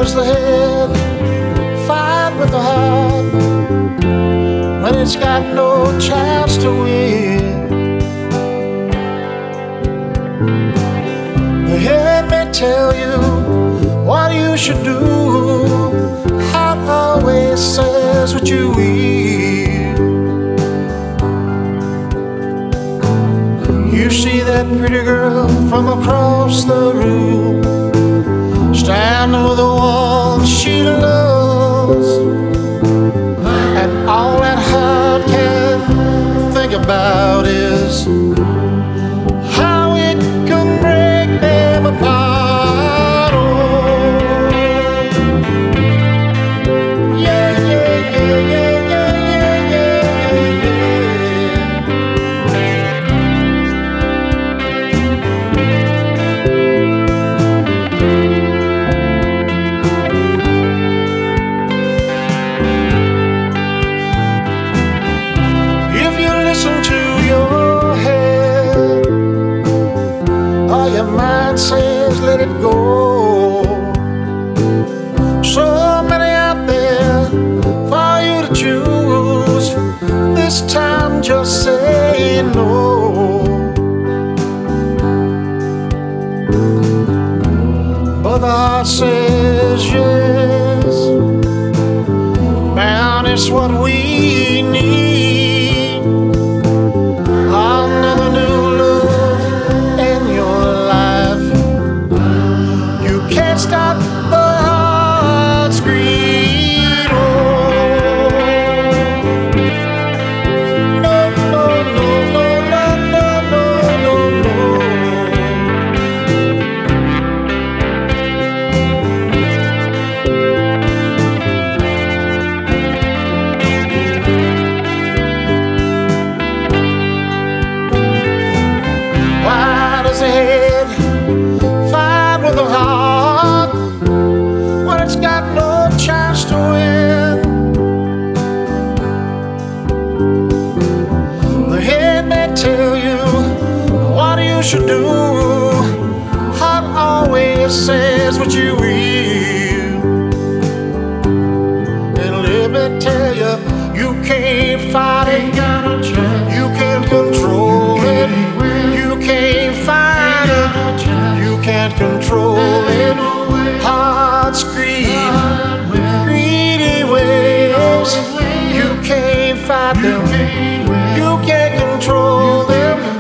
does the head fight with the heart when it's got no chance to win? The head may tell you what you should do. Heart always says what you will. You see that pretty girl from across the room, standing with the one she loves, and all that heart can think about is how it can break them apart. Oh, yeah, yeah, yeah, yeah, yeah, yeah, if you listen to your head, all your mind says let it go. So many out there for you to choose. This time just say no. But the heart says yes. Man, it's what we need. Another new love in your life. You can't stop the heart's greed. Oh, no, no, no, no, no, no, no, no, no. Why does the head fight with the heart when it's got no chance to win? The head may tell you what you should do. Heart always says what you will. And let me tell you, you can't fight it. You can't control it. You can't fight it. You can't control it. Heart's greed, greedy ways. You can't fight them. You can't control them.